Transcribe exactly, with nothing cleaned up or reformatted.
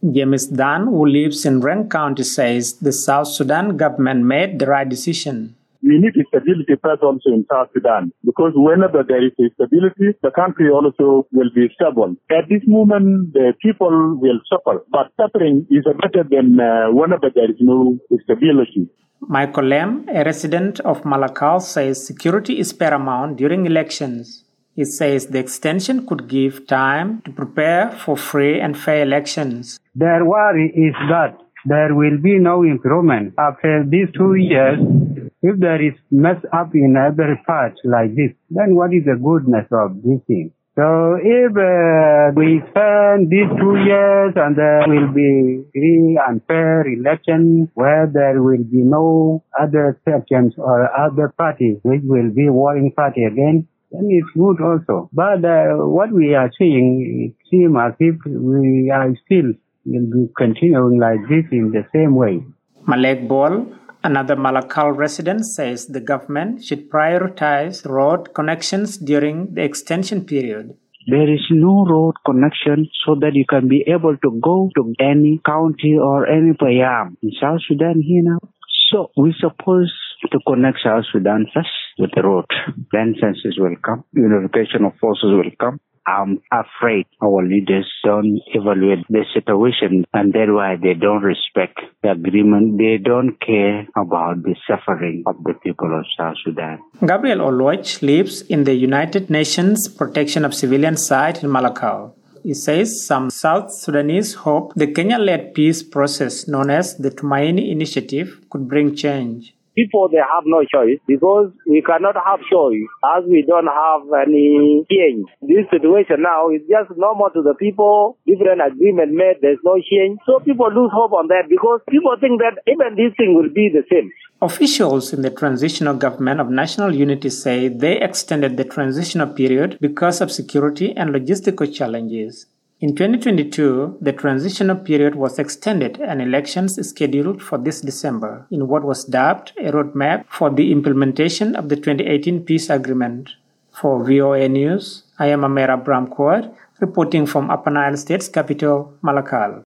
James Dan, who lives in Reng County, says the South Sudan government made the right decision. We need stability first also in South Sudan, because whenever there is stability, the country also will be stable. At this moment, the people will suffer, but suffering is better than uh, whenever there is no stability. Michael Lem, a resident of Malakal, says security is paramount during elections. He says the extension could give time to prepare for free and fair elections. Their worry is that there will be no improvement after these two years. If there is mess up in every part like this, then what is the goodness of this thing? So if uh, we spend these two years and there will be free and fair election where there will be no other sections or other parties which will be warring party again, then it's good also. But uh, what we are seeing, it seems as if we are still will be continuing like this in the same way. Malek Bol, another Malakal resident, says the government should prioritize road connections during the extension period. There is no road connection so that you can be able to go to any county or any payam in South Sudan here now. So we suppose to connect South Sudan first with the road. Then census will come, unification of forces will come. I'm afraid our leaders don't evaluate the situation, and that's why they don't respect the agreement. They don't care about the suffering of the people of South Sudan. Gabriel Oloch lives in the United Nations Protection of Civilians site in Malakal. He says some South Sudanese hope the Kenya-led peace process known as the Tumaini Initiative could bring change. People, they have no choice because we cannot have choice as we don't have any change. This situation now is just normal to the people, different agreement made, there's no change. So people lose hope on that because people think that even this thing will be the same. Officials in the Transitional Government of National Unity say they extended the transitional period because of security and logistical challenges. In twenty twenty-two, the transitional period was extended and elections scheduled for this December in what was dubbed a roadmap for the implementation of the twenty eighteen peace agreement. For V O A News, I am Amera Bramquart, reporting from Upper Nile State's capital, Malakal.